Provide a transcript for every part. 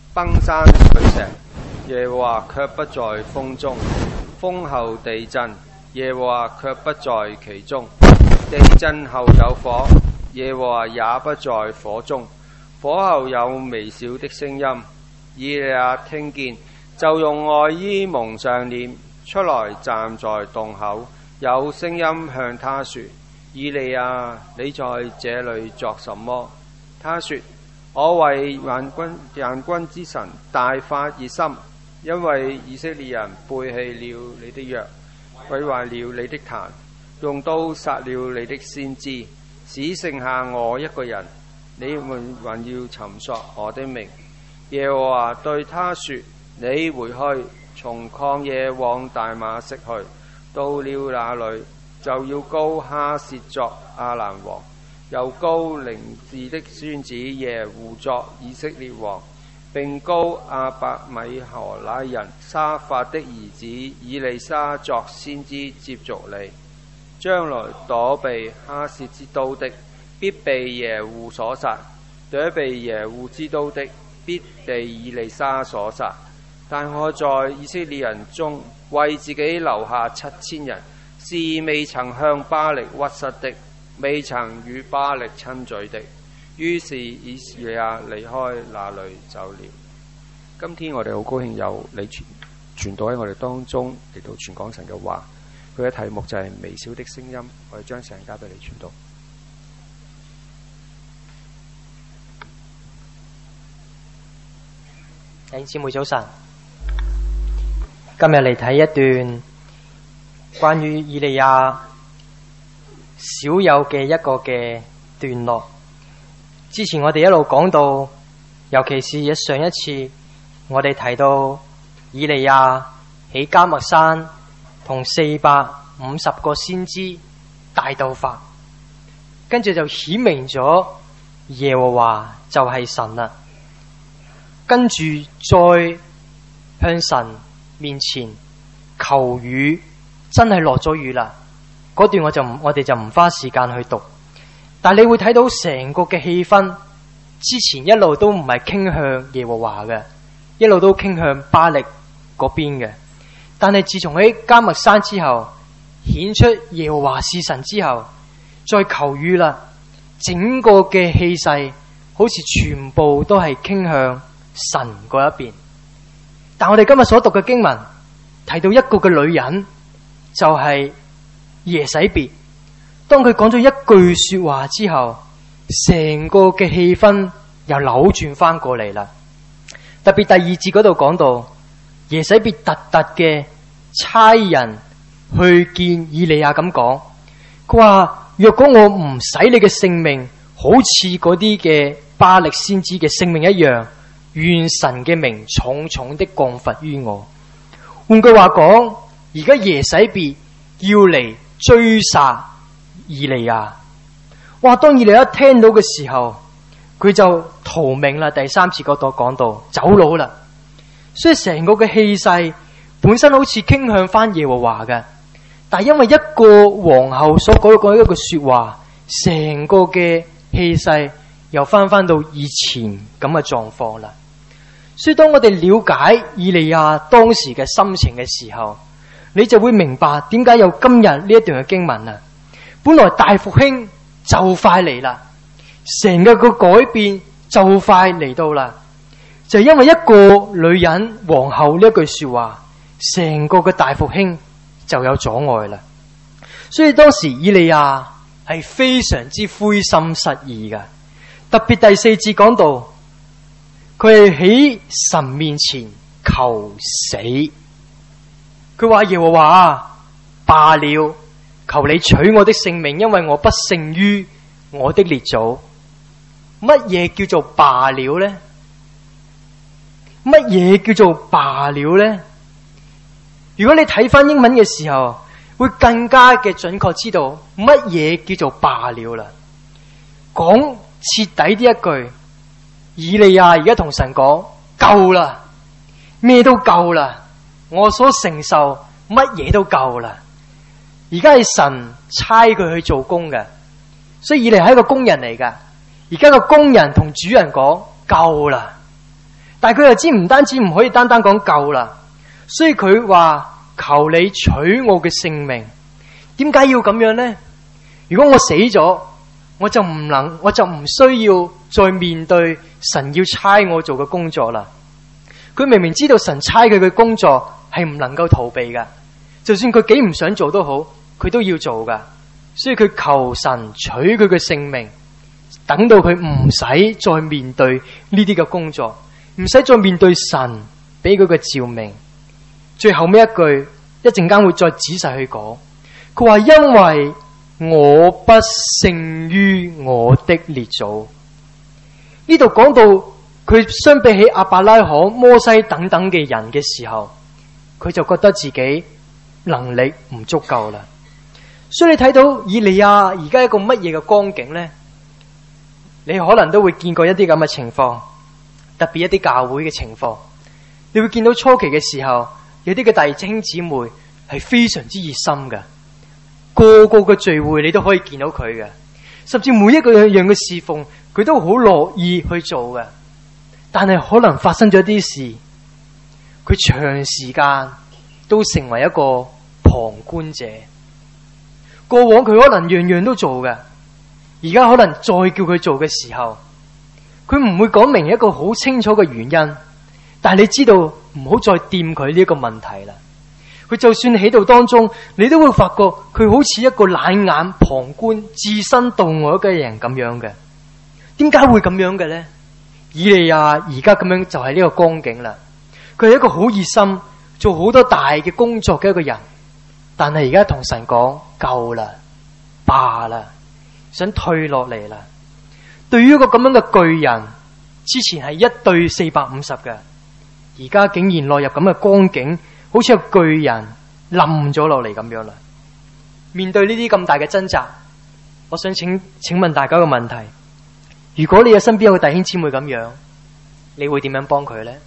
崩山碎石，耶和華卻不在風中；風後地震，耶和華卻不在其中；地震後有火，耶和華也不在火中；火後有微小的聲音，以利亞聽見，就用外衣蒙上臉，出來站在洞口，有聲音向他說：以利亞，你在這裏作什麼？他說：我為萬軍之神大發熱心，因為以色列人背棄了你的約，毀壞了你的壇，用刀殺了你的先知，只剩下我一個人，你們還要尋索我的命。耶和華對他說：你回去，從曠野往大馬色去，到了那裏，就要膏哈薛作亞蘭王，又膏寧治的孫子耶戶作以色列王，並膏亞伯米何拉人沙法的兒子以利沙作先知接續你。將來躲避哈薛之刀的，必被耶戶所殺；躲避耶戶之刀的，必被以利沙所殺。但我在以色列人中為自己留下7000人，是未曾向巴力屈膝的，未曾與巴力親嘴的。於是以利亞離開那裏走了。今天我哋好高興有你傳道喺我哋當中嚟到傳講神嘅話，佢嘅題目就係微小的聲音。我哋將時間交俾你傳道。 弟兄姊妹早晨，今日嚟睇一段關於以利亞少有嘅一個嘅段落。之前我哋一路講到，尤其是上一次我哋提到以利亞喺迦密山同450個先知大鬥法，跟住就顯明咗耶和華就係神啦。跟住再向神面前求雨，真係落咗雨啦。嗰段我哋就唔花時間去讀，但你會睇到成個嘅氣氛，之前一路都唔係傾向耶和華嘅，一路都傾向巴力嗰邊嘅。但係自從喺迦密山之後，顯出耶和華是神之後，再求雨啦，整個嘅氣勢好似全部都係傾向神嗰一邊。但我哋今日所讀嘅經文提到一個嘅女人，就係耶洗別。當佢講咗一句說話之後，成個嘅氣氛又扭轉翻過嚟啦。特別第2節嗰度講到耶洗別特嘅差人去見以利亞咁講，佢話若果我唔使你嘅性命，好似嗰啲嘅巴力先知嘅性命一樣，願神嘅名重重的降罰於我。換句話講，而家耶洗別要嚟追殺以利亞。哇！當以利亞一聽到嘅時候，佢就逃命啦。第3節嗰度講到走佬啦。所以成個嘅氣勢本身好似傾向翻耶和華嘅，但係因為一個皇后所講嘅一句說話，成個嘅氣勢又翻到以前咁嘅狀況啦。所以當我哋了解以利亞當時嘅心情嘅時候，你就會明白點解有今日呢一段嘅經文啊。本來大復興就快嚟啦，成個改變就快嚟到啦，就係因為一個女人皇后呢一句說話，成個嘅大復興就有阻礙啦。所以當時以利亞係非常之灰心失意嘅。特別第4節講到，佢係喺神面前求死。佢話耶和華啊，罷了，求你取我的性命，因為我不勝於我的列祖。乜嘢叫做罷了呢？乜嘢叫做罷了呢？如果你睇翻英文嘅時候，會更加嘅準確知道乜嘢叫做罷了啦。講徹底啲一句，以利亞而家同神講夠啦，咩都夠啦，我所承受乜嘢都夠啦。而家係神差佢去做工嘅，所以以利亞係一個工人嚟噶。而家個工人同主人講夠啦， 但係佢又知唔單止唔可以單單講救啦，所以佢話求你取我嘅性命。點解要咁樣呢？如果我死咗，我就唔需要再面對神要差我做嘅工作啦。佢明明知道神差佢嘅工作係唔能夠逃避噶，就算佢幾唔想做都好，佢都要做噶。所以佢求神取佢嘅性命，等到佢唔使再面對呢啲嘅工作，唔使再面對神俾佢嘅召命。最後尾一句，一陣間會再仔細去講。佢話因為我不勝於我的列祖。呢度講到佢相比起亞伯拉罕、摩西等等嘅人嘅時候，佢就覺得自己能力唔足夠啦。所以你睇到以利亞而家一個乜嘢嘅光景呢？你可能都會見過一啲咁嘅情況，特別一啲教會嘅情況。你會見到初期嘅時候，有啲嘅弟兄姊妹係非常之熱心嘅，個個嘅聚會你都可以見到佢嘅，甚至每一個樣嘅侍奉佢都好樂意去做嘅。但係可能發生咗啲事，佢長時間都成為一個旁觀者。過往佢可能樣樣都做嘅，而家可能再叫佢做嘅時候，佢唔會講明一個好清楚嘅原因，但係你知道唔好再掂佢呢一個問題啦。佢就算喺度當中，你都會發覺佢好似一個冷眼旁觀、置身度外嘅人咁樣嘅。點解會咁樣嘅呢？以利亞而家咁樣就係呢個光景啦。佢係一個好熱心、做好多大嘅工作嘅一個人，但係而家同神講夠啦、罷啦，想退落嚟啦。對於一個咁樣嘅巨人，之前係1對450嘅，而家竟然落入咁嘅光景，好似個巨人冧咗落嚟咁樣啦。面對呢啲咁大嘅掙扎，我想請問大家個問題：如果你嘅身邊有個弟兄姊妹咁樣，你會點樣幫佢呢？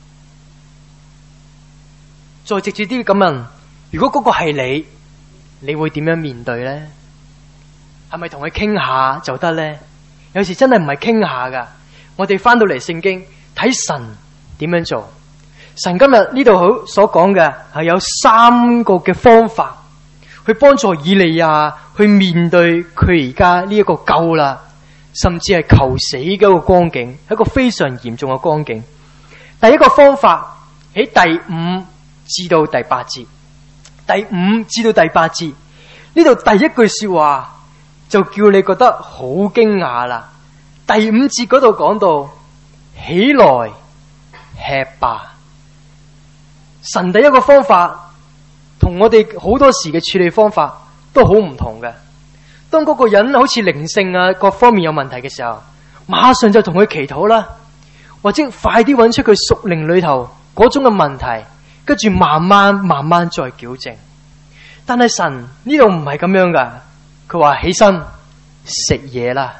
再直接啲咁問，如果嗰個係你，你會點樣面對呢？係咪同佢傾下就得呢？有時真係唔係傾下噶，我哋翻到嚟聖經睇神點樣做。神今日呢度好所講嘅係有3個嘅方法去幫助以利亞去面對佢而家呢一個救啦，甚至係求死嘅一個光景，係一個非常嚴重嘅光景。第一個方法喺第5至到第8節，第5至到第8節呢度第一句說話就叫你覺得好驚訝啦。第5節嗰度講到起來吃吧。神第一個方法同我哋好多時嘅處理方法都好唔同嘅。當嗰個人好似靈性啊各方面有問題嘅時候，馬上就同佢祈禱啦，或者快啲揾出佢屬靈裏頭嗰種嘅問題，跟住慢慢再矯正。但係神呢度唔係咁樣噶，佢話起身食嘢啦。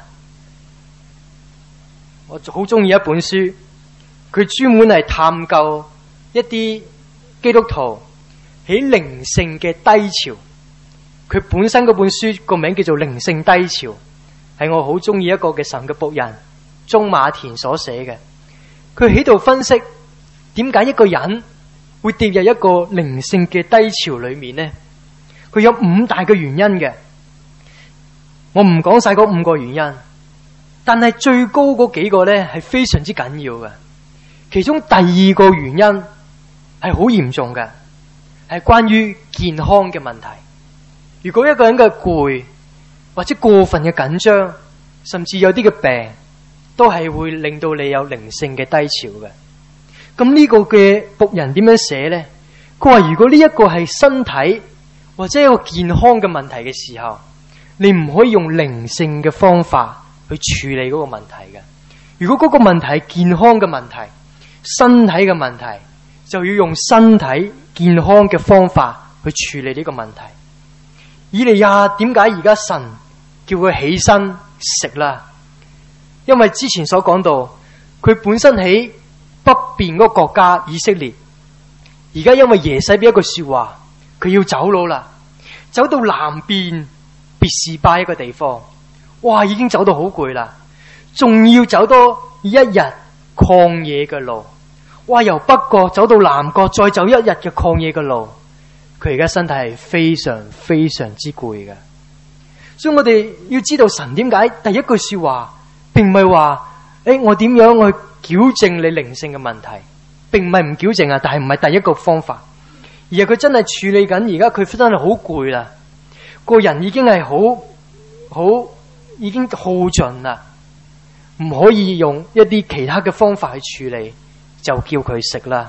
我好中意一本書，佢專門係探究一啲基督徒喺靈性嘅低潮。佢本身嗰本書個名叫做靈性低潮，係我好中意一個嘅神嘅僕人鍾馬田所寫嘅。佢喺度分析點解一個人會跌入一個靈性嘅低潮裏面呢？佢有5大嘅原因嘅，我唔講晒嗰5個原因，但係最高嗰幾個呢係非常之緊要嘅。其中第2個原因係好嚴重嘅，係關於健康嘅問題。如果一個人嘅攰或者過分嘅緊張，甚至有啲嘅病，都係會令到你有靈性嘅低潮嘅。咁呢個嘅僕人點樣寫呢？佢話如果呢一個係身體或者一個健康嘅問題嘅時候，你唔可以用靈性嘅方法去處理嗰個問題嘅。如果嗰個問題係健康嘅問題，身體嘅問題，就要用身體健康嘅方法去處理呢個問題。以利亞點解而家神叫佢起身食啦？因為之前所講到，佢本身喺北邊嗰個國家以色列，而家因為耶洗別一句說話，佢要走佬啦，走到南邊別是巴一個地方，哇，已經走到好攰啦，仲要走多1日曠野嘅路， 哇，由北角走到南角，再走一日嘅曠野嘅路，佢而家身體係非常非常之攰嘅。所以我哋要知道神點解第一句說話，並唔係話我點樣去矯正你靈性嘅問題，並唔係唔矯正啊，但係唔係第一個方法，而係佢真係處理緊。而家佢真係好攰啦，個人已經係已經耗盡啦，唔可以用一啲其他嘅方法去處理，就叫佢食啦。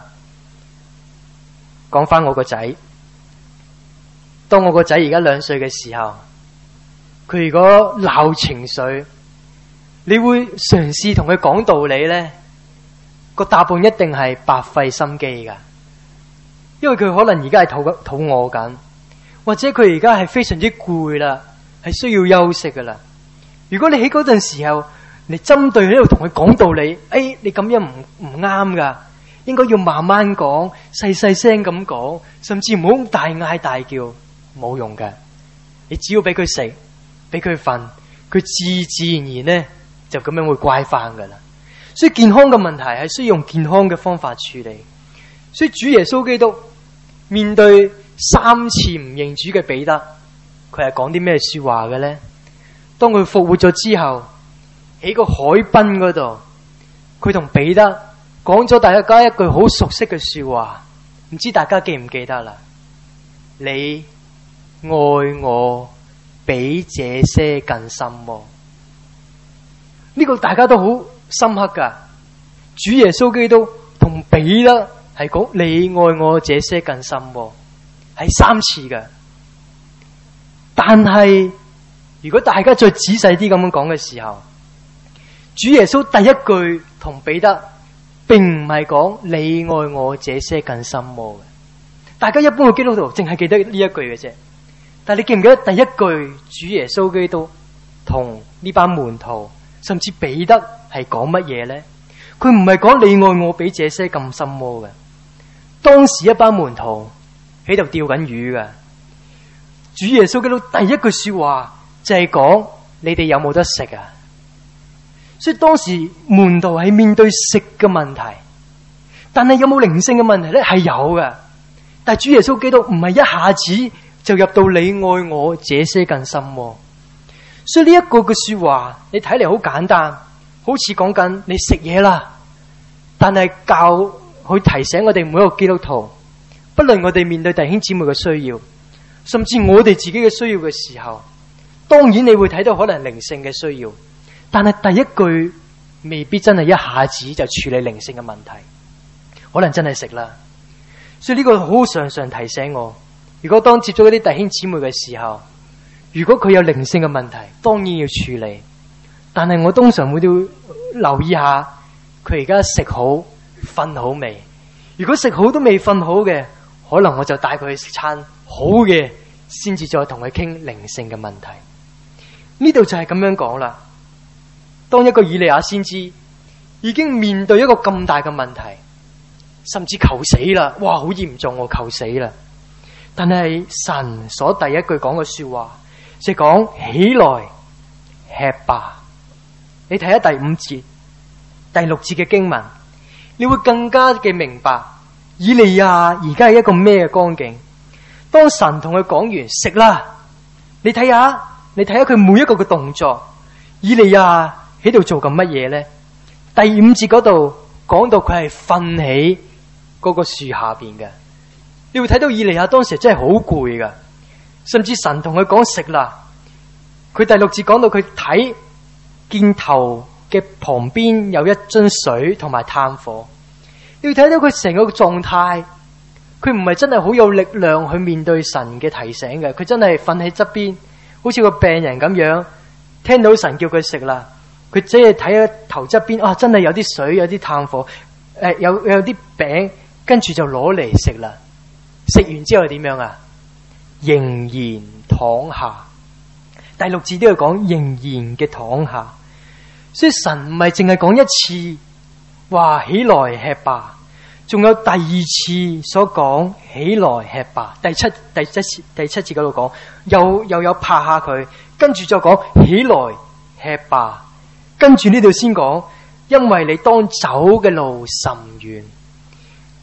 講翻我個仔，當我個仔而家2歲嘅時候，佢如果鬧情緒，你會嘗試同佢講道理呢？個答案一定係白費心機噶，因為佢可能而家係肚餓緊，或者佢而家係非常之攰啦，係需要休息噶啦。如果你喺嗰陣時候，你針對喺度同佢講道理，你咁樣唔啱噶，應該要慢慢講，細細聲咁講，甚至唔好大嗌大叫，冇用嘅。你只要俾佢食，俾佢瞓，佢自然呢就咁樣會乖翻噶啦。所以健康嘅問題係需要用健康嘅方法處理。所以主耶穌基督面對3次唔認主嘅彼得，佢係講啲咩說話嘅呢？當佢復活咗之後，喺個海濱嗰度，佢同彼得講咗大家一句好熟悉嘅說話，唔知大家記唔記得啦？你愛我比這些更深喎。呢個大家都好深刻噶。主耶穌基督同彼得係講你愛我這些更深喎，係3次噶。但係如果大家再仔細啲咁樣講嘅時候，主耶穌第一句同彼得並唔係講你愛我這些更深喎嘅。大家一般嘅基督徒淨係記得呢一句嘅啫。但係你記唔記得第一句主耶穌基督同呢班門徒甚至彼得係講乜嘢呢？佢唔係講你愛我比這些更深喎嘅。當時一班門徒喺度釣緊魚嘅，主耶穌基督第一句說話就係講你哋有冇得食啊？所以當時門徒係面對食嘅問題，但係有冇靈性嘅問題呢？係有嘅。但係主耶穌基督唔係一下子就入到你愛我這些更深喎。所以呢一個嘅說話，你睇嚟好簡單，好似講緊你食嘢啦，但係教去提醒我哋每一個基督徒，不論我哋面對弟兄姊妹嘅需要，甚至我哋自己嘅需要嘅時候，當然你會睇到可能靈性嘅需要，但係第一句未必真係一下子就處理靈性嘅問題，可能真係食啦。所以呢個好常常提醒我，如果當接觸一啲弟兄姊妹嘅時候，如果佢有靈性嘅問題，當然要處理。但係我通常會都留意下佢而家食好瞓好未。如果食好都未瞓好嘅，可能我就帶佢去食餐好嘅，先至再同佢傾靈性嘅問題。呢度就係咁樣講啦。當一個以利亞先知已經面對一個咁大嘅問題，甚至求死啦，哇，好嚴重喎，求死啦。但係神所第一句講嘅說話，即係講起來吃吧。你睇下第5節、第6節嘅經文，你會更加嘅明白以利亞而家係一個咩嘅光景。當神同佢講完食啦，你睇下佢每一個嘅動作，以利亞喺度做緊乜嘢呢？第5節嗰度講到佢係瞓喺嗰個樹下邊嘅，你會睇到以利亞當時真係好攰噶，甚至神同佢講食啦，佢第6節講到佢睇見頭嘅旁邊有一樽水同埋炭火，你會睇到佢成個狀態，佢唔係真係好有力量去面對神嘅提醒嘅，佢真係瞓喺側邊，好似個病人咁樣，聽到神叫佢食啦，佢只係睇喺頭側邊，啊，真係有啲水，有啲炭火，有啲餅，跟住就攞嚟食啦。食完之後點樣啊？仍然躺下。第6節都要講仍然嘅躺下，所以神唔係淨係講一次，話起來吃吧，仲有第2次所講起來吃吧。第七節嗰度講，又有拍下佢，跟住就講起來吃吧，跟住呢度先講，因為你當走嘅路甚遠。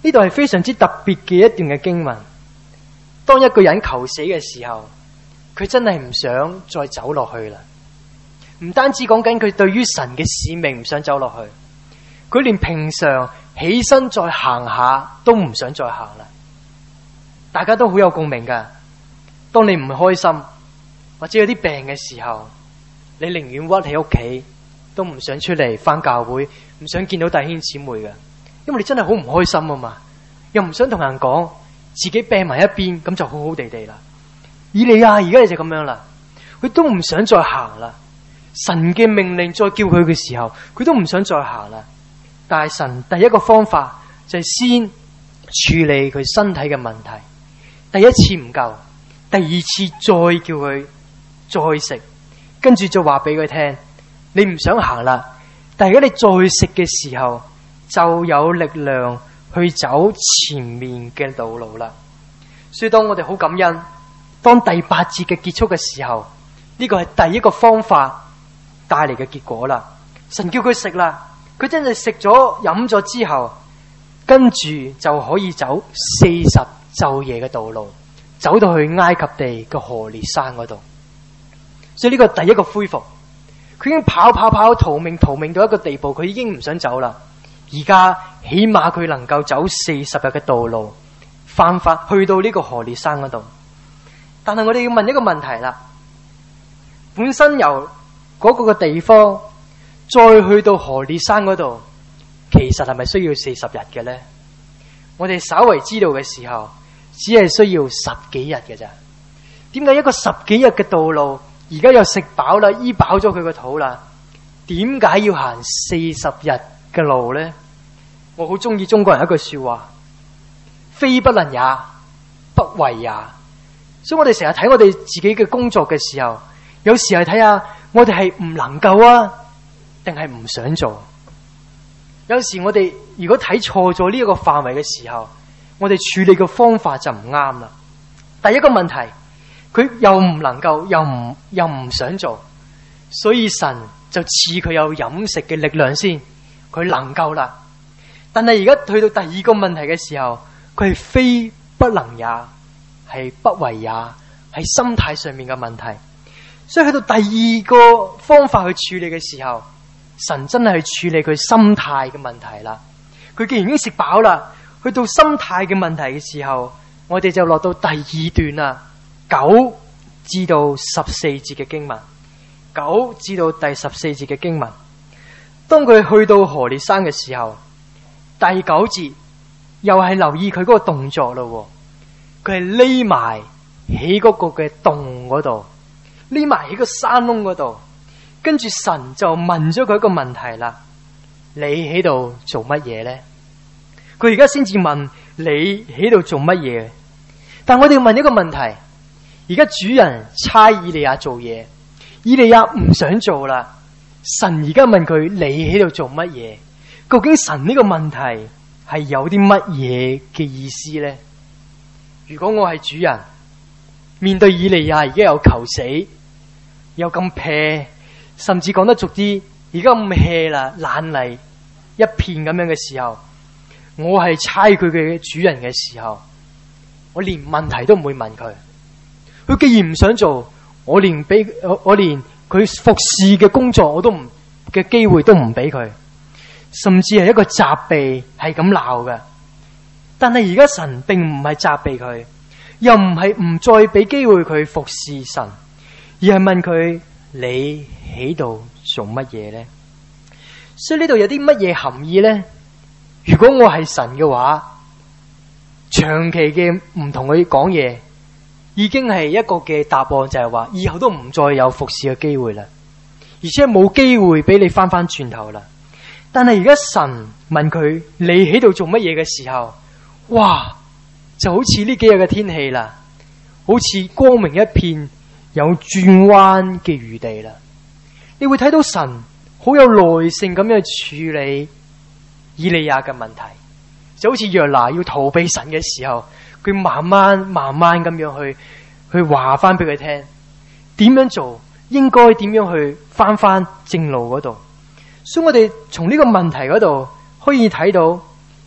呢度係非常之特別嘅一段嘅經文。當一個人求死嘅時候，佢真係唔想再走落去啦。唔單止講緊佢對於神嘅使命唔想走落去，佢連平常起身再行下都唔想再行啦。大家都好有共鳴噶。當你唔開心或者有啲病嘅時候，你寧願屈喺屋企，都唔想出嚟返教會，唔想見到弟兄姊妹嘅，因為你真係好唔開心啊嘛，又唔想同人講，自己病埋一邊，咁就好好地地啦。以利亞而家就咁樣啦，佢都唔想再行啦。神嘅命令再叫佢嘅時候，佢都唔想再行啦。但係神第一個方法就係先處理佢身體嘅問題。第一次唔夠，第二次再叫佢再食，跟住就話俾佢聽，你唔想行啦，但係如果你再食嘅時候，就有力量去走前面嘅道路啦。所以當我哋好感恩，當第8節嘅結束嘅時候，呢個係第一個方法帶嚟嘅結果啦。神叫佢食啦，佢真係食咗飲咗之後，跟住就可以走40晝夜嘅道路，走到去埃及地嘅何烈山嗰度。所以呢個第一個恢復，佢已經跑逃命到一個地步，佢已經唔想走啦。而家起碼佢能夠走40日嘅道路，翻返去到呢個何烈山嗰度。但係我哋要問一個問題啦，本身由嗰個嘅地方再去到何烈山嗰度，其實係咪需要40日嘅呢？我哋稍為知道嘅時候，只係需要10幾日嘅咋。點解一個10幾日嘅道路，而家又食飽啦，醫飽咗佢個肚啦，點解要行40日嘅路呢？我好中意中國人一句說話，非不能也，不為也。所以我哋成日睇我哋自己嘅工作嘅時候，有時係睇下我哋係唔能夠啊，定係唔想做。有時我哋如果睇錯咗呢一個範圍嘅時候，我哋處理嘅方法就唔啱啦。第一個問題，佢又唔能夠，又唔想做，所以神就賜佢有飲食嘅力量先，佢能夠啦。但係而家去到第二個問題嘅時候，佢係非不能也，係不為也，係心態上面嘅問題。所以去到第二個方法去處理嘅時候，神真係去處理佢心態嘅問題啦。佢既然已經食飽啦，去到心態嘅問題嘅時候，我哋就落到第2段啦，9至到14節嘅經文。9至到第14節嘅經文，當佢去到何烈山嘅時候，第9節又係留意佢嗰個動作咯。佢係匿埋喺嗰個嘅洞嗰度，匿埋喺個山窿嗰度，跟住神就問咗佢一個問題啦：你喺度做乜嘢呢？佢而家先至問你喺度做乜嘢？但我哋要問一個問題：而家主人差以利亞做嘢，以利亞唔想做啦。神而家問佢：你喺度做乜嘢？究竟神呢個問題係有啲乜嘢嘅意思呢？如果我係主人，面對以利亞而家有求死，又咁撇，甚至講得俗啲，而家咁 hea 啦，懶泥一片咁樣嘅時候，我係差佢嘅主人嘅時候，我連問題都唔會問佢。佢既然唔想做，我連佢服侍嘅工作我都唔嘅機會都唔俾佢，甚至係一個責備，係咁鬧嘅。但係而家神並唔係責備佢，又唔係唔再俾機會佢服侍神，而係問佢：你喺度做乜嘢呢？所以呢度有啲乜嘢含義呢？如果我係神嘅話，長期嘅唔同佢講嘢，已經係一個嘅答案，就係話以後都唔再有服侍嘅機會啦，而且冇機會俾你翻轉頭啦。但係而家神問佢：你喺度做乜嘢嘅時候，哇，就好似呢幾日嘅天氣啦，好似光明一片，有轉彎嘅餘地啦。你會睇到神好有耐性咁樣處理以利亞嘅問題，就好似約拿要逃避神嘅時候，佢慢慢咁樣去話翻俾佢聽，點樣做，應該點樣去翻正路嗰度。所以我哋從呢個問題嗰度可以睇到，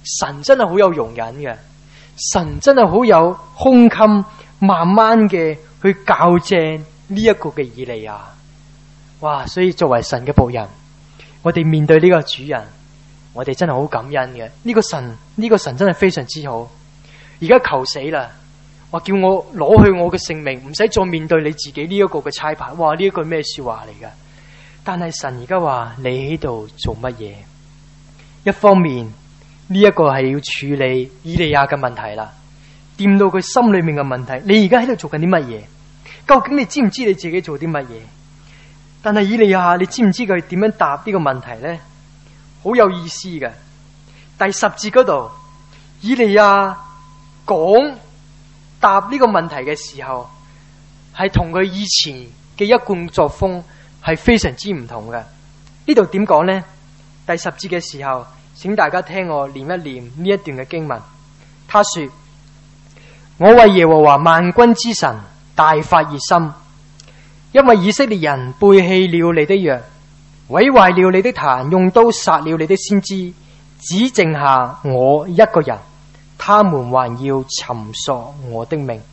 神真係好有容忍嘅，神真係好有胸襟，慢慢嘅去校正呢一個嘅以利亞。哇！所以作為神嘅僕人，我哋面對呢個主人，我哋真係好感恩嘅。呢個神真係非常之好。而家求死啦！話叫我攞去我嘅性命，唔使再面對你自己呢一個嘅差派。哇！呢一句咩說話嚟噶？但係神而家話你喺度做乜嘢？一方面呢一個係要處理以利亞嘅問題啦，掂到佢心裏面嘅問題。你而家喺度做緊啲乜嘢？究竟你知唔知你自己做啲乜嘢？但係以利亞，你知唔知佢點樣答呢個問題呢？好有意思嘅。第10節嗰度，以利亞答呢個問題嘅時候，係同佢以前嘅一貫作風係非常之唔同嘅。呢度點講呢？第10節嘅時候，請大家聽我念一念呢一段嘅經文。他說：我為耶和華萬軍之神大發熱心，因為以色列人背棄了你的約，毀壞了你的壇，用刀殺了你的先知，只剩下我一個人，他們還要尋索我的命。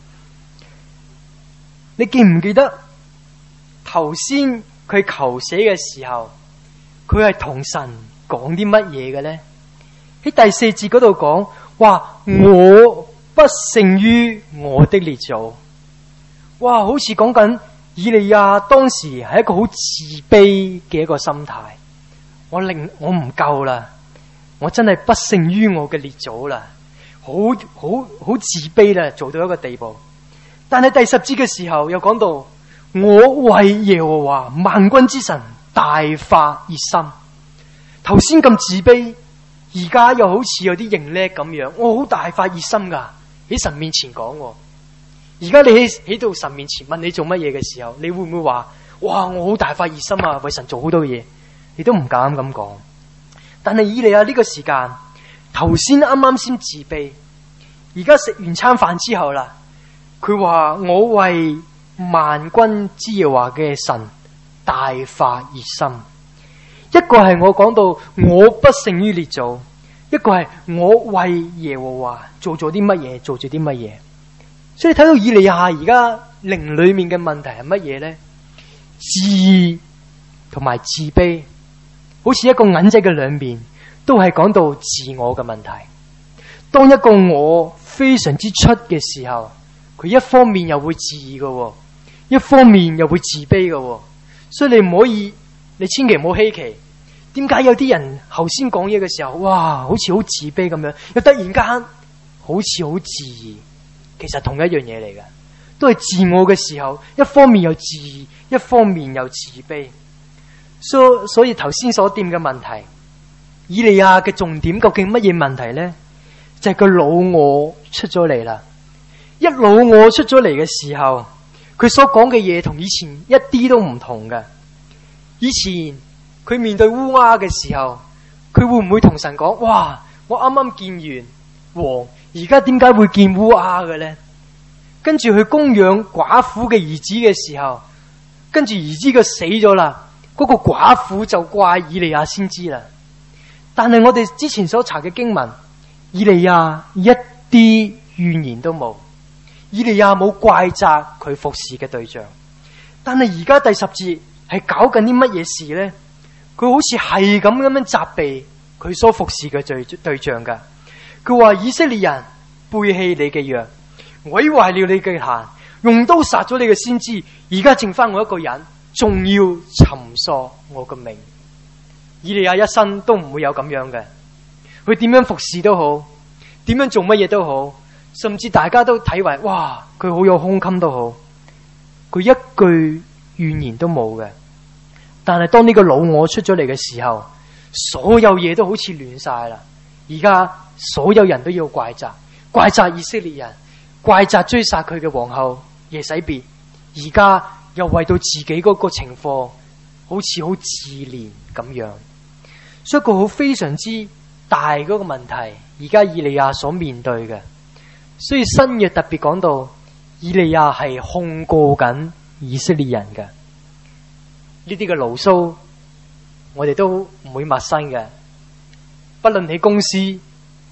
你記唔記得頭先佢求死嘅時候，佢係同神講啲乜嘢嘅呢？喺第4節嗰度講話，我不勝於我的列祖。哇，好似講緊以利亞當時係一個好自卑嘅一個心態。我唔夠啦，我真係不勝於我嘅列祖啦，好自卑啦，做到一個地步。但係第10節嘅時候又講到，我為耶和華萬軍之神大發熱心。頭先咁自卑，而家又好似有啲認叻咁樣，我好大發熱心噶，喺神面前講。而家你喺度神面前問你做乜嘢嘅時候，你會唔會話哇，我好大發熱心啊，為神做好多嘢？你都唔敢咁講。但係以利亞呢個時間，頭先啱啱先自卑，而家食完餐飯之後啦，佢話我為萬軍之耶和華嘅神大發熱心。一個係我講到我不勝於列祖，一個係我為耶和華做咗啲乜嘢，做咗啲乜嘢。所以睇到以利亞而家靈裏面嘅問題係乜嘢呢？自義同埋自卑，好似一個銀仔嘅兩面，都係講到自我嘅問題。當一個我非常之出嘅時候，佢一方面又會自義嘅，一方面又會自卑嘅。所以你唔可以，你千祈唔好稀奇，點解有啲人頭先講嘢嘅時候，哇，好似好自卑咁樣，又突然間好似好自義。其實同一樣嘢嚟嘅，都係自我嘅時候，一方面又自義，一方面又自卑。所以頭先所掂嘅問題，以利亞嘅重點究竟乜嘢問題呢？就係個老我出咗嚟啦。一老我出咗嚟嘅時候，佢所講嘅嘢同以前一啲都唔同嘅。以前佢面對烏鴉嘅時候，佢會唔會同神講：哇，我啱啱見完王，而家點解會見烏鴉嘅呢？跟住佢供養寡婦嘅兒子嘅時候，跟住兒子佢死咗啦，嗰個寡婦就怪以利亞先知啦。但係我哋之前所查嘅經文，以利亞一啲怨言都冇，以利亞冇怪責佢服侍嘅對象。但係而家第10節係搞緊啲乜嘢事呢？佢好似係咁樣責備佢所服侍嘅對象噶。佢話以色列人背棄你嘅約，毀壞了你嘅壇，用刀殺咗你嘅先知，而家剩翻我一個人，仲要尋索我嘅命。以利亞一生都唔會有咁樣嘅，佢點樣服侍都好，點樣做乜嘢都好，甚至大家都睇為哇，佢好有胸襟都好，佢一句怨言都冇嘅。但係當呢個老我出咗嚟嘅時候，所有嘢都好似亂晒啦。而家所有人都要怪責以色列人，怪責追殺佢嘅皇后耶洗別。而家又為到自己嗰個情況，好似好自憐咁樣。所以個好非常之大嗰個問題，而家以利亞所面對嘅。所以新約特別講到，以利亞係控告緊以色列人嘅。呢啲嘅牢騷，我哋都唔會陌生嘅。不論喺公司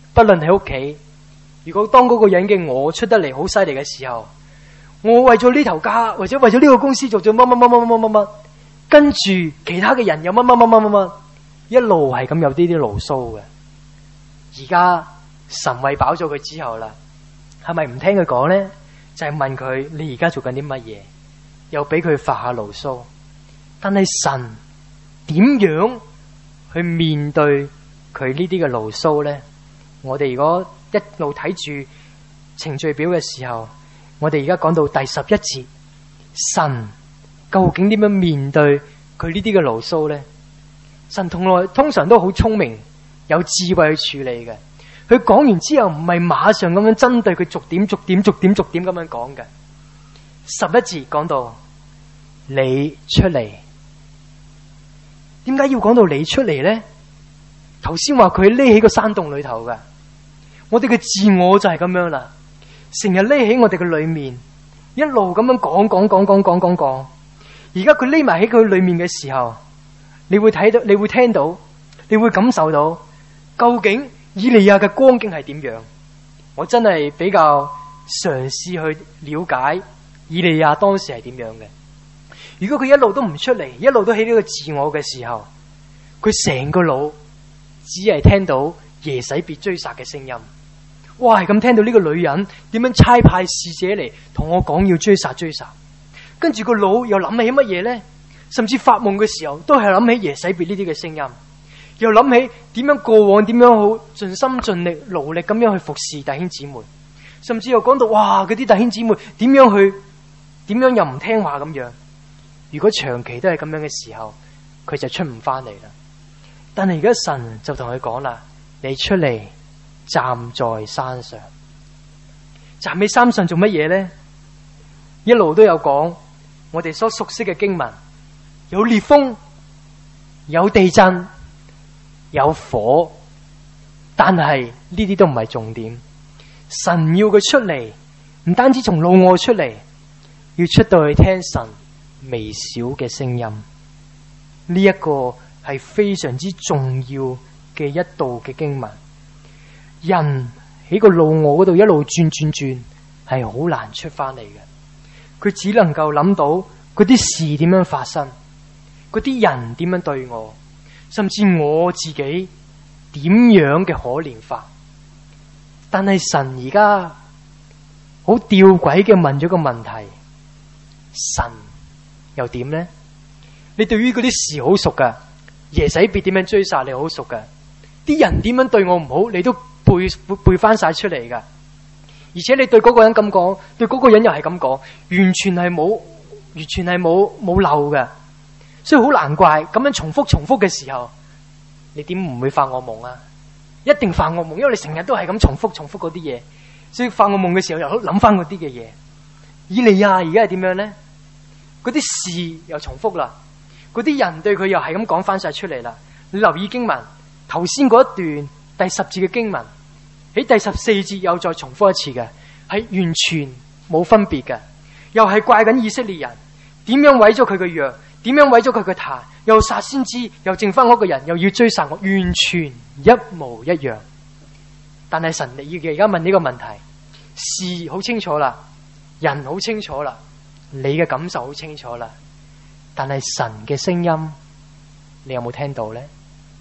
不論喺屋企，如果當嗰個人嘅我出得嚟好犀利嘅時候，我為咗呢頭家或者為咗呢個公司做咗乜乜乜乜乜乜乜，跟住其他嘅人有乜乜乜乜乜乜，一路係咁有啲牢騷嘅。而家神餵飽咗佢之後啦，係咪唔聽佢講咧？就係問佢你而家做緊啲乜嘢，又俾佢發下牢騷。但係神點樣去面對佢呢啲嘅牢騷咧？我哋如果一路睇住程序表嘅時候，我哋而家講到第11節，神究竟點樣面對佢呢啲嘅牢騷咧？神通常都好聰明，有智慧去處理嘅。佢講完之後唔係馬上咁樣針對佢逐點咁樣講嘅。11節講到你出嚟，點解要講到你出嚟咧？頭先話佢匿喺個山洞裏頭嘅，我哋嘅自我就係咁樣啦，成日匿喺我哋嘅裏面，一路咁樣講。而家佢匿埋喺佢裏面嘅時候，你會睇到，你會聽到，你會感受到，究竟以利亞嘅光景係點樣？我真係比較嘗試去了解以利亞當時係點樣嘅。如果佢一路都唔出嚟，一路都喺呢個自我嘅時候，佢成個腦只係聽到耶洗別追殺嘅聲音。哇，係咁聽到呢個女人點樣差派使者嚟同我講要追殺，跟住個腦又諗起乜嘢呢？甚至發夢嘅時候都係諗起耶洗別呢啲嘅聲音，又諗起點樣過往點樣好盡心盡力勞力咁樣去服侍弟兄姊妹，甚至又講到哇，嗰啲弟兄姊妹點樣又唔聽話咁樣。如果長期都係咁樣嘅時候，佢就出唔翻嚟啦。但係而家神就同佢講啦，你出嚟站在山上。站喺山上做乜嘢呢？一路都有講我哋所熟悉嘅經文，有烈風，有地震，有火，但係呢啲都唔係重點。神要佢出嚟，唔單止從老我出嚟，要出到去聽神微小嘅聲音。呢一個係非常之重要嘅一道嘅經文。人喺個老我嗰度一路轉，係好難出翻嚟嘅。佢只能夠諗到嗰啲事點樣發生，嗰啲人點樣對我，甚至我自己點樣嘅可憐法。但係神而家好吊詭嘅問咗個問題，神又點呢？你對於嗰啲事好熟噶，耶洗別點樣追殺你好熟噶，啲人點樣對我唔好你都背翻晒出嚟噶，而且你對嗰個人咁講，對嗰個人又係咁講，完全係冇漏嘅。所以好難怪咁樣重複嘅時候，你點唔會發惡夢啊？一定發惡夢，因為你成日都係咁重複嗰啲嘢，所以發惡夢嘅時候又諗翻嗰啲嘅嘢。以利亞而家係點樣呢？嗰啲事又重複啦，嗰啲人對佢又係咁講翻晒出嚟啦。你留意經文頭先嗰一段第10節嘅經文，喺第14節又再重複一次嘅，係完全冇分別嘅，又係怪緊以色列人點樣毀咗佢嘅約，點樣毀咗佢嘅壇，又殺先知，又剩翻嗰個人，又要追殺我，完全一模一樣。但係神而家問呢個問題，事好清楚啦，人好清楚啦，你嘅感受好清楚啦，但係神嘅聲音，你有冇聽到呢？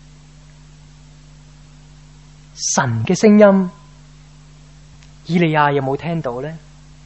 神嘅聲音，以利亞有冇聽到呢？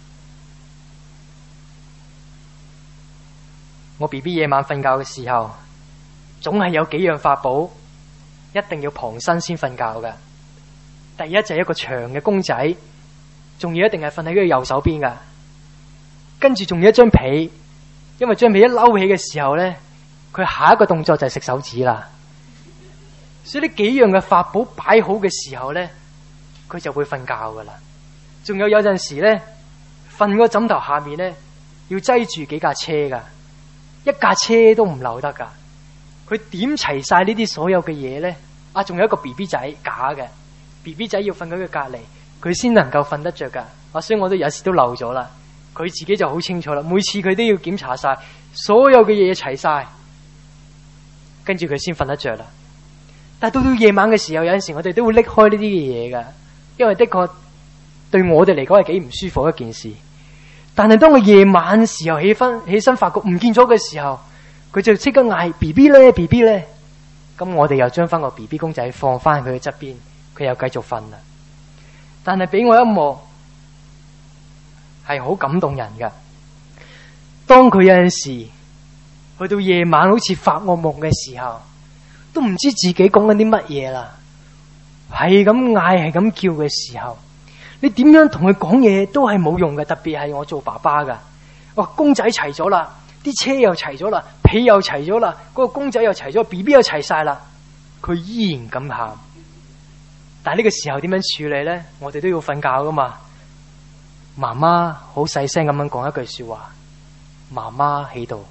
我 BB 夜晚瞓覺嘅時候，總係有幾樣法寶，一定要旁身先瞓覺嘅。第一就係一個長嘅公仔，仲要一定係瞓喺佢右手邊噶。跟住仲有一張被，因為張被一嬲起嘅時候咧，佢下一個動作就係食手指啦。所以呢幾樣嘅法寶擺好嘅時候咧，佢就會瞓覺噶啦。仲有陣時咧，瞓個枕頭下面咧，要擠住幾架車噶，一架車都唔留得噶。佢點齊晒呢啲所有嘅嘢咧？啊，仲有一個 BB 仔假嘅 BB 仔要瞓喺佢隔籬，佢先能夠瞓得着噶。啊，所以我都有時都漏咗啦。佢自己就好清楚啦，每次佢都要檢查晒所有嘅嘢齊晒，跟住佢先瞓得着啦。 但係到夜晚嘅時候，有陣時我哋都會拎開呢啲嘅嘢噶，因為的確對我哋嚟講係幾唔舒服一件事。但係當佢夜晚時候起身發覺唔見咗嘅時候，佢就即刻嗌 BB 咧 BB 咧，咁我哋又將翻個 BB 公仔放翻佢嘅側邊，佢又繼續瞓啦。但係俾我一幕係好感動人噶，當佢有陣時去到夜晚好似發惡夢嘅時候，都唔知自己講緊啲乜嘢啦，係咁嗌係咁叫嘅時候，你點樣同佢講嘢都係冇用嘅。特別係我做爸爸噶，公仔齊咗啦，啲車又齊咗啦，被又齊咗啦，嗰個公仔又齊咗 BB 又齊晒啦，佢依然咁喊。但係呢個時候點樣處理呢？我哋都要瞓覺噶嘛。媽媽好細聲咁樣講一句說話，媽媽喺度，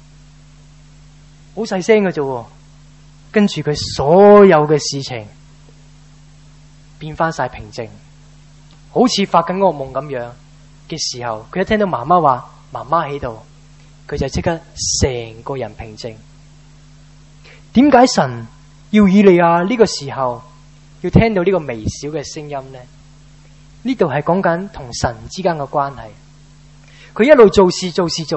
好細聲嘅啫。跟住佢所有嘅事情變翻晒平靜，好似發緊惡夢咁樣嘅時候，佢一聽到媽媽話媽媽喺度，佢就即刻成個人平靜。點解神要以利亞呢個時候要聽到呢個微小嘅聲音呢？呢度係講緊同神之間嘅關係。佢一路做事，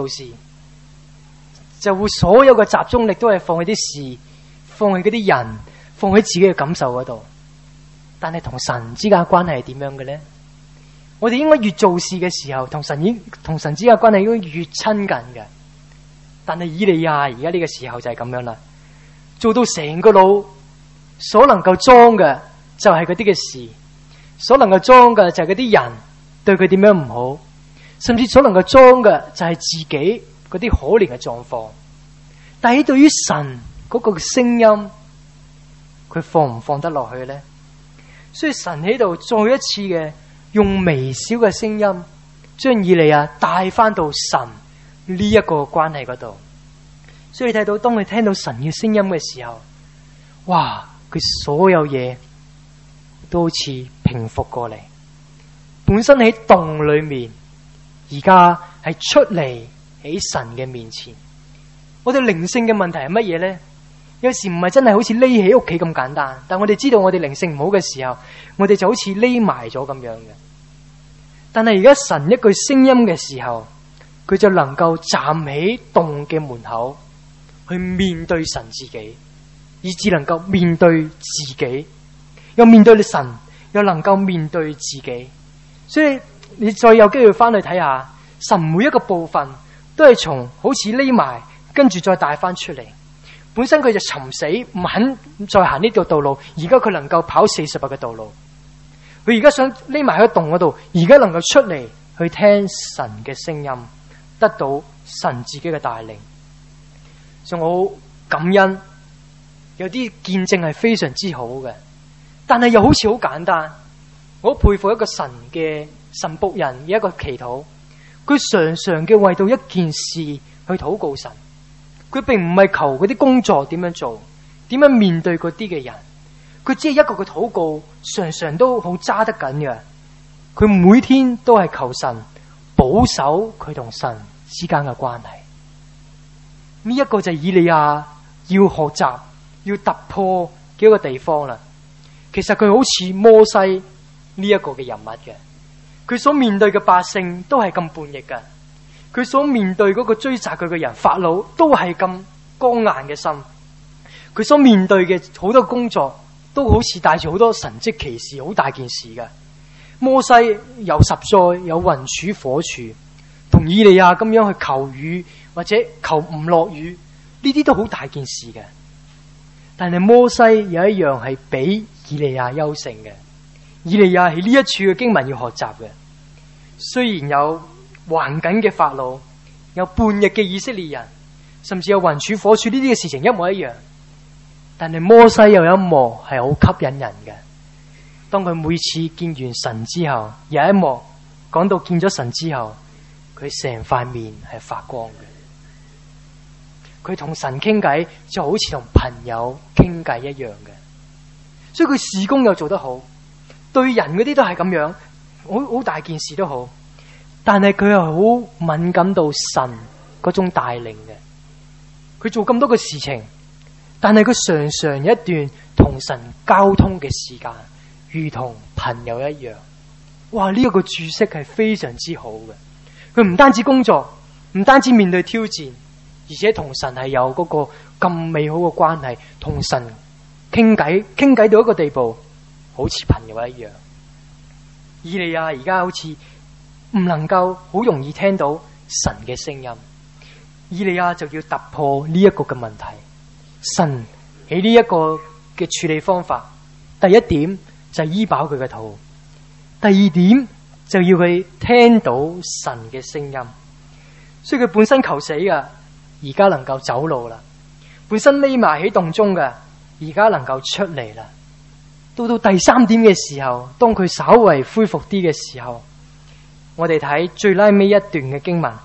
就會所有嘅集中力都係放喺啲事，放喺嗰啲人，放喺自己嘅感受嗰度。但係同神之間嘅關係係點樣嘅呢？我哋應該越做事嘅時候，同神之間嘅關係應該越親近嘅。但係以利亞而家呢個時候就係咁樣啦，做到成個腦所能夠裝嘅就係嗰啲嘅事，所能夠裝嘅就係嗰啲人對佢點樣唔好，甚至所能夠裝嘅就係自己嗰啲可憐嘅狀況。但係對於神嗰個聲音，佢放唔放得落去呢？所以神喺度再一次嘅用微小嘅聲音，將以利亞帶翻到神呢一個關係嗰度。所以你睇到，當你聽到神嘅聲音嘅時候，哇！佢所有嘢都好似平復過嚟。本身喺洞裏面，而家係出嚟喺神嘅面前。我哋靈性嘅問題係乜嘢呢？有時唔係真係好似匿喺屋企咁簡單，但我哋知道我哋靈性唔好嘅時候，我哋就好似匿埋咗咁樣嘅。但係而家神一句聲音嘅時候，佢就能夠站喺洞嘅門口去面對神自己，以至能夠面對自己，又面對神，又能夠面對自己。所以你再有機會翻去睇下，神每一個部分都係從好似匿埋，跟住再帶翻出嚟。本身佢就尋死唔肯再行呢條道路，而家佢能夠跑40日嘅道路。佢而家想匿埋喺洞嗰度，而家能夠出嚟去聽神嘅聲音，得到神自己嘅帶領。所以我好感恩，有啲見證係非常之好嘅，但係又好似好簡單。我好佩服一個神僕人嘅一個祈禱，佢常常嘅為到一件事去禱告神。佢並唔係求嗰啲工作點樣做，點樣面對嗰啲嘅人，佢只係一個嘅禱告，常常都好揸得緊嘅。佢每天都係求神保守佢同神之間嘅關係。呢一個就係以利亞要學習、要突破嘅一個地方啦。其實佢好似摩西呢一個嘅人物嘅，佢所面對嘅百姓都係咁叛逆嘅。佢所面對嗰個追殺佢嘅人法老都係咁剛硬嘅心，佢所面對嘅好多工作都好似帶住好多神蹟奇事，好大件事嘅。摩西有10災，有雲柱火柱，同以利亞咁樣去求雨或者求唔落雨，呢啲都好大件事嘅。但係摩西有一樣係比以利亞優勝嘅，以利亞係呢一處嘅經文要學習嘅。雖然有橫緊嘅法老，有叛逆嘅以色列人，甚至有雲柱火柱呢啲嘅事情一模一樣，但係摩西有一幕係好吸引人嘅。當佢每次見完神之後，有一幕講到見咗神之後，佢成塊面係發光嘅。佢同神傾偈就好似同朋友傾偈一樣嘅，所以佢事工又做得好，對人嗰啲都係咁樣，好大件事都好。但係佢係好敏感到神嗰種帶領嘅，佢做咁多嘅事情，但係佢常常一段同同神交通嘅時間如同朋友一樣。哇！呢一個注釋係非常之好嘅。佢唔單止工作，唔單止面對挑戰，而且同神係有嗰個咁美好嘅關係，同神傾偈到一個地步，好似朋友一樣。以利亞而家好似唔能夠好容易聽到神嘅聲音，以利亞就要突破呢一個嘅問題。神喺呢一個嘅處理方法，第一點就係醫飽佢嘅肚，第二點就要佢聽到神嘅聲音。所以佢本身求死嘅，而家能夠走路啦；本身匿埋喺洞中嘅，而家能夠出嚟啦。到第三點嘅時候，當佢稍為恢復啲嘅時候，我哋睇最拉尾一段嘅經文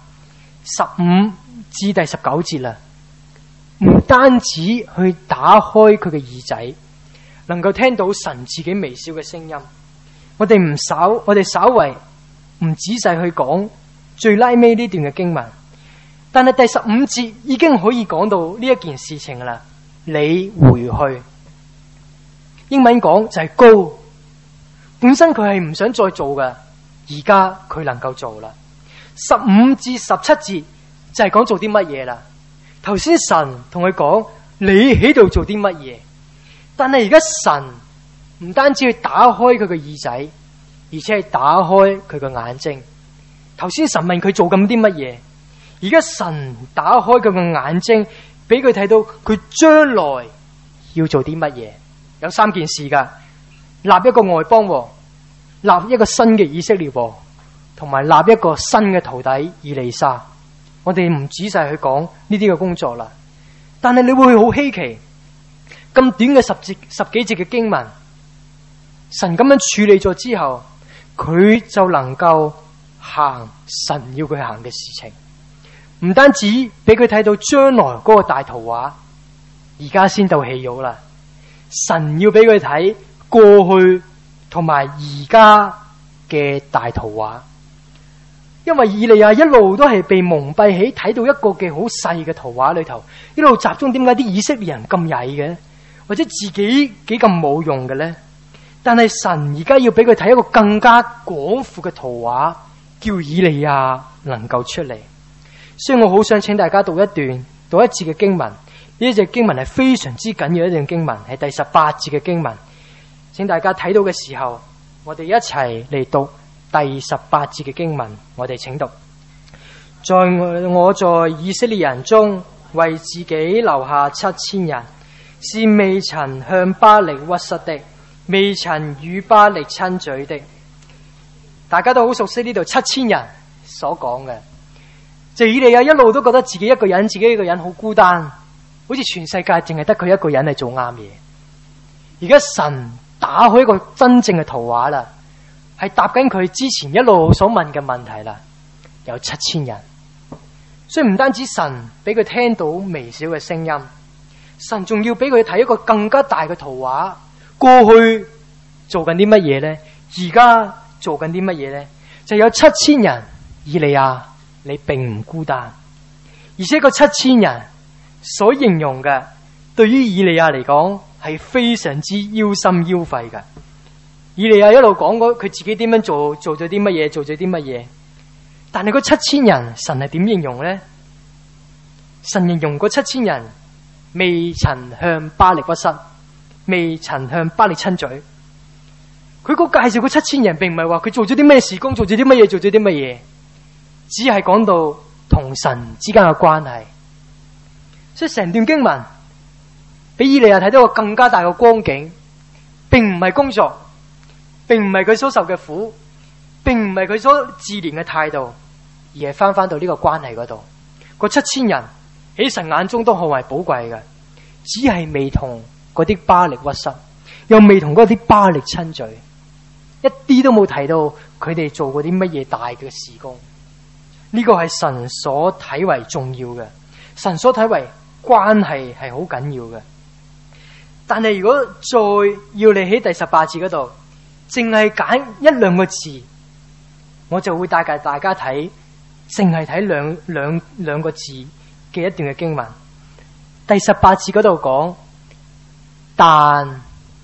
15至第19節啦。唔單止去打開佢嘅耳仔，能夠聽到神自己微小嘅聲音。我哋稍為唔仔細去講最拉尾呢段嘅經文，但係第15節已經可以講到呢一件事情啦。你回去，英文講就係 go。本身佢係唔想再做嘅，而家佢能夠做啦。15至17節就係講做啲乜嘢啦。頭先神同佢講你喺度做啲乜嘢，但係而家神唔單止去打開佢嘅耳仔，而且係打開佢嘅眼睛。頭先神問佢做緊啲乜嘢，而家神打開佢嘅眼睛，俾佢睇到佢將來要做啲乜嘢。有3件事噶：立一個外邦王，立一個新嘅以色列王，同埋立一個新嘅徒弟以利沙。我哋唔仔細去講呢啲嘅工作啦，但係你會好稀奇，咁短嘅十幾節嘅經文，神咁樣處理咗之後，佢就能夠行神要佢行嘅事情。唔單止俾佢睇到將來嗰個大圖畫，而家先到戲肉啦。神要俾佢睇過去同埋而家嘅大圖畫。因為以利亞一路都係被蒙蔽起，睇到一個嘅好細嘅圖畫裏頭，一路集中點解啲以色列人咁曳嘅，或者自己幾咁冇用嘅呢？但係神而家要俾佢睇一個更加廣闊嘅圖畫，叫以利亞能夠出嚟。所以我好想請大家讀一節嘅經文，呢一節經文係非常之緊要一段經文，係第18節嘅經文。請大家睇到嘅時候，我哋一齊嚟讀第18節嘅經文。我哋請讀：在我在以色列人中為自己留下7000人，是未曾向巴力屈膝的，未曾與巴力親嘴的。大家都好熟悉呢度7000人所講嘅，就以利亞一路都覺得自己一個人好孤單，好似全世界淨係得佢一個人係做啱嘢。而家神打開一個真正嘅圖畫啦，係答緊佢之前一路所問嘅問題啦。有7000人，所以唔單止神俾佢聽到微小嘅聲音，神仲要俾佢睇一個更加大嘅圖畫。過去做緊啲乜嘢呢？而家做緊啲乜嘢呢？就有7000人。以利亞，你並唔孤單，而且個7000人所形容嘅，對於以利亞嚟講係非常之腰心腰肺嘅。以利亞一路講佢自己點樣做咗啲乜嘢，但係嗰7000人，神係點形容呢？神形容嗰7000人未曾向巴力屈膝，未曾向巴力親嘴。佢個介紹嗰7000人，並唔係話佢做咗啲咩事工，做咗啲乜嘢，只係講到同神之間嘅關係。所以成段經文俾以利亞睇到個更加大嘅光景，並唔係工作，並唔係佢所受嘅苦，並唔係佢所自憐嘅態度，而係翻到呢個關係嗰度。個7000人喺神眼中都好為寶貴嘅，只係未同嗰啲巴力屈膝，又未同嗰啲巴力親嘴，一啲都冇提到佢哋做過啲乜嘢大嘅事工。呢個係神所睇為重要嘅，神所睇為關係係好緊要嘅。但係如果再要你喺第18節嗰度，淨係揀1-2個字，我就會帶大家睇，淨係睇兩個字嘅一段嘅經文。第18節嗰度講，但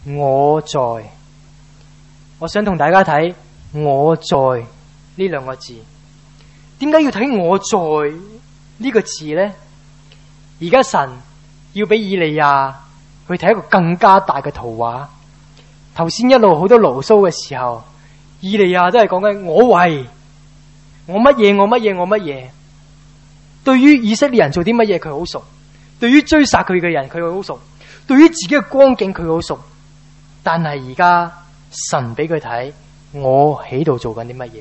我在。我想同大家睇我在呢兩個字。點解要睇我在呢個字呢？而家神要俾以利亞去睇一個更加大嘅圖畫。頭先一路好多牢騷嘅時候，以利亞都係講緊我為我乜嘢我乜嘢我乜嘢。對於以色列人做啲乜嘢佢好熟，對於追殺佢嘅人佢好熟，對於自己嘅光景佢好熟。但係而家神俾佢睇我喺度做緊啲乜嘢。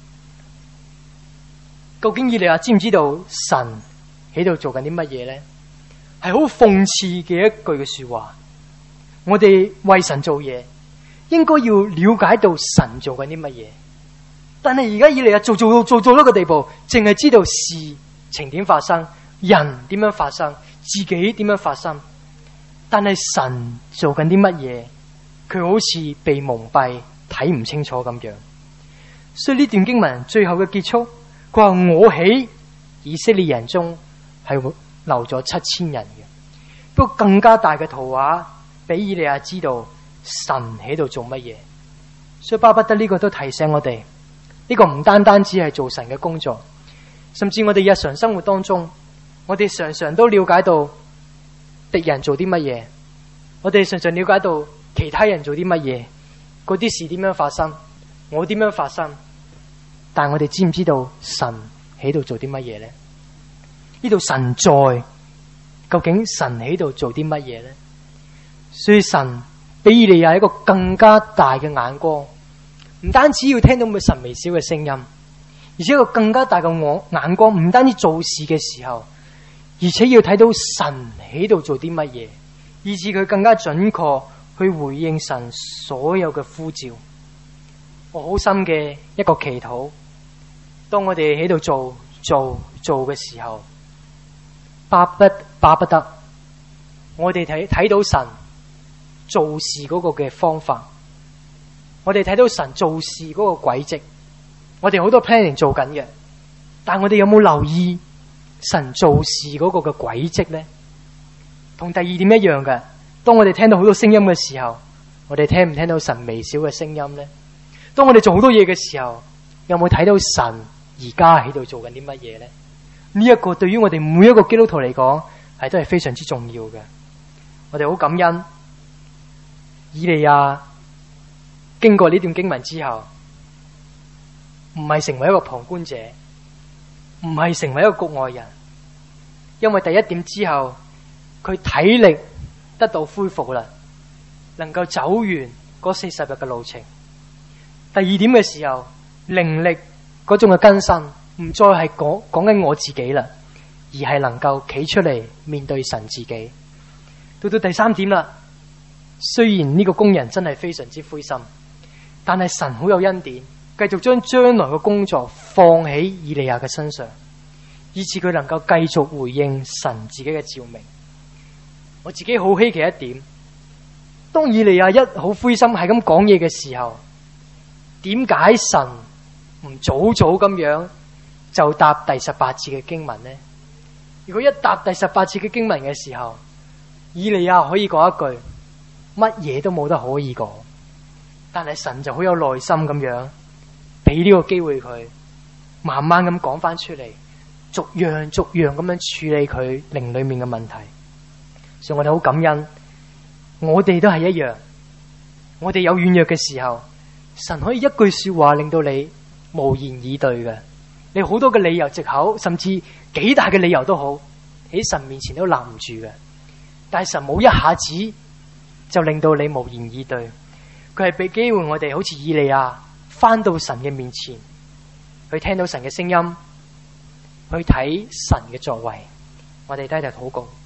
究竟以利亞知唔知道神喺度做緊啲乜嘢呢？係好諷刺嘅一句嘅說話。我哋為神做嘢，應該要了解到神做緊啲乜嘢。但係而家以利亞做到個地步，淨係知道事情點發生，人點樣發生，自己點樣發生。但係神做緊啲乜嘢，佢好似被蒙蔽，睇唔清楚咁樣。所以呢段經文最後嘅結束，佢話我喺以色列人中係留咗7000人嘅。不過更加大嘅圖畫俾以利亞知道神喺度做乜嘢。所以巴不得呢個都提醒我哋，呢個唔單單只係做神嘅工作，甚至我哋日常生活當中，我哋常常都了解到敵人做啲乜嘢，我哋常常了解到其他人做啲乜嘢，嗰啲事點樣發生，我點樣發生。但係我哋知唔知道神喺度做啲乜嘢呢？呢度神在，究竟神喺度做啲乜嘢呢？所以神俾以利亞一個更加大嘅眼光，唔單止要聽到佢神微小嘅聲音，而且一個更加大嘅眼光，唔單止做事嘅時候，而且要睇到神喺度做啲乜嘢，以致佢更加準確去回應神所有嘅呼召。我好深嘅一個祈禱，當我哋喺度做嘅時候，巴不得我哋睇到神做事嗰個嘅方法，我哋睇到神做事嗰個軌跡。我哋好多 planning 做緊嘅，但我哋有冇留意神做事嗰個嘅軌跡呢？同第二點一樣嘅，當我哋聽到好多聲音嘅時候，我哋聽唔聽到神微小嘅聲音呢？當我哋做好多嘢嘅時候，有冇睇到神而家喺度做緊啲乜嘢呢？呢一個對於我哋每一個基督徒嚟講，係都係非常之重要嘅。我哋好感恩以利亞經過呢段經文之後，唔係成為一個旁觀者，唔係成為一個局外人，因為第一點之後，佢體力得到恢復啦，能夠走完嗰40日嘅路程。第二點嘅時候，靈力嗰種嘅更新，唔再係講緊我自己啦，而係能夠企出嚟面對神自己。到第三點啦，雖然呢個工人真係非常之灰心，但係神好有恩典，繼續將來嘅工作放喺以利亞嘅身上，以致佢能夠繼續回應神自己嘅召命。我自己好稀奇一點，當以利亞一好灰心係咁講嘢嘅時候，點解神唔早咁樣就答第18節嘅經文呢？如果一答第18節嘅經文嘅時候，以利亞可以講一句乜嘢都冇得可以講，但係神就好有耐心咁樣俾呢個機會佢慢慢咁講翻出嚟，逐樣咁樣處理佢靈裏面嘅問題。所以我哋好感恩，我哋都係一樣，我哋有軟弱嘅時候，神可以一句說話令到你無言以對嘅。你好多嘅理由藉口，甚至幾大嘅理由都好，喺神面前都攔唔住嘅。但係神冇一下子就令到你無言以對，佢係俾機會我哋好似以利亞翻到神嘅面前，去聽到神嘅聲音，去睇神嘅作為。我哋低頭禱告。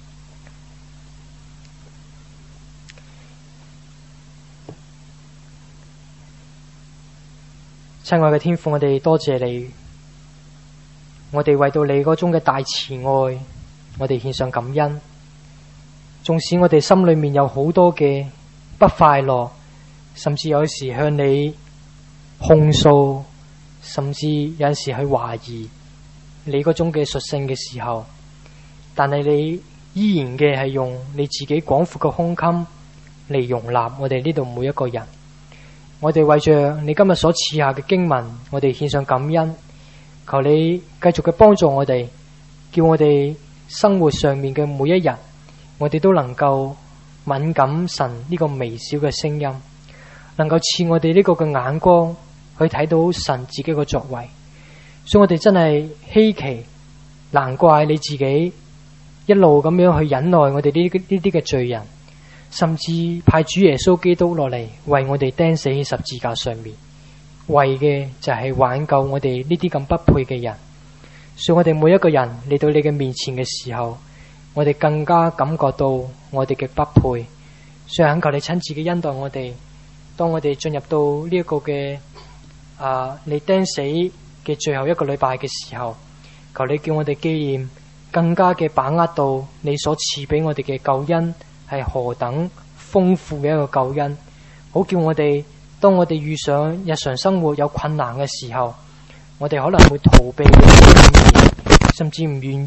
親愛嘅天父，我哋多謝你，我哋為到你嗰種嘅大慈愛，我哋獻上感恩。縱使我哋心裏面有好多嘅不快樂，甚至有時向你控訴，甚至有陣時去懷疑你嗰種嘅屬性嘅時候，但係你依然嘅係用你自己廣闊嘅胸襟嚟容納我哋呢度每一個人。我哋為着你今日所賜下嘅經文，我哋獻上感恩，求你繼續嘅幫助我哋，叫我哋生活上面嘅每一日，我哋都能夠敏感神呢個微小嘅聲音，能夠賜我哋呢個嘅眼光去睇到神自己嘅作為。所以我哋真係稀奇，難怪你自己一路咁樣去忍耐我哋呢啲嘅罪人，甚至派主耶穌基督落嚟為我哋釘死喺十字架上面，為嘅就係挽救我哋呢啲咁不配嘅人。所以我哋每一個人嚟到你嘅面前嘅時候，我哋更加感覺到我哋嘅不配。所以懇求你親自嘅恩待我哋，當我哋進入到呢一個嘅你釘死嘅最後一個禮拜嘅時候，求你叫我哋紀念，更加嘅把握到你所賜俾我哋嘅救恩係何等豐富嘅一個救恩，好叫我哋當我哋遇上日常生活有困難嘅時候，我哋可能會逃避，甚至唔願意